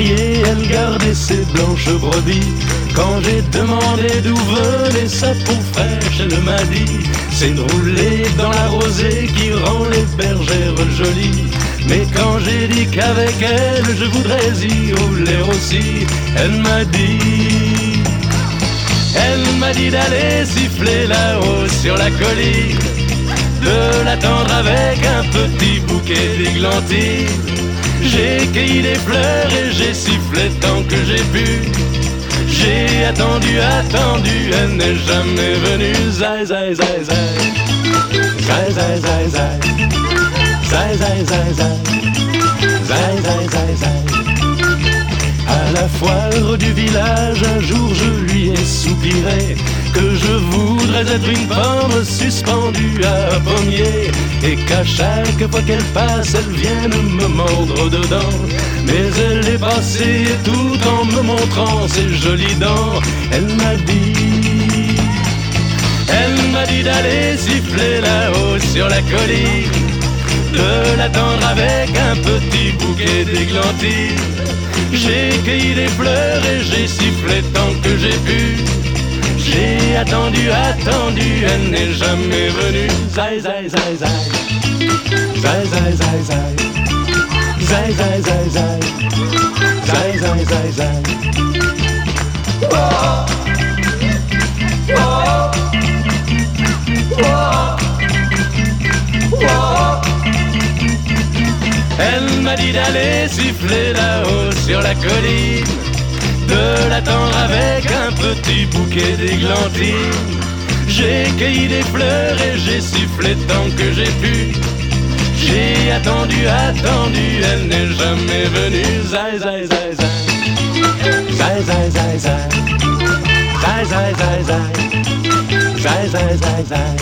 mariée, elle gardait ses blanches brebis. Quand j'ai demandé d'où venait sa peau fraîche, elle m'a dit: c'est de rouler dans la rosée qui rend les bergères jolies. Mais quand j'ai dit qu'avec elle je voudrais y rouler aussi, elle m'a dit d'aller siffler là-haut sur la colline, de l'attendre avec un petit bouquet d'églantines. J'ai cueilli des fleurs et j'ai sifflé tant que j'ai pu. J'ai attendu, elle n'est jamais venue. Zai, zai, zai, zai. Zai, zai, zai, zai. Zai, zai, zai, zai. Zai, zai, zai, zai. À la foire du village, un jour je lui ai soupiré que je voudrais être une pomme suspendue à un pommier, et qu'à chaque fois qu'elle passe, elle vienne me mordre dedans. Mais elle est passée et tout en me montrant ses jolies dents, elle m'a dit d'aller siffler là-haut sur la colline, de l'attendre avec un petit bouquet d'églantines. J'ai cueilli des fleurs et j'ai sifflé tant que j'ai pu. J'ai attendu, elle n'est jamais venue. Zai, zai, zai, zai. Zai, zai, zai, zai. Zai, zai, zai, zai. Zai, zai, zai, zai. Whoa. Whoa. Whoa. Whoa. Elle m'a dit d'aller siffler là-haut sur la colline, de l'attendre avec un petit bouquet d'églantines. J'ai cueilli des fleurs et j'ai sifflé tant que j'ai pu. J'ai attendu, elle n'est jamais venue. Zai, zai, zai, zai. Zai, zai, zai, zai. Zai, zai, zai, zai. Zai, zai, zai, zai.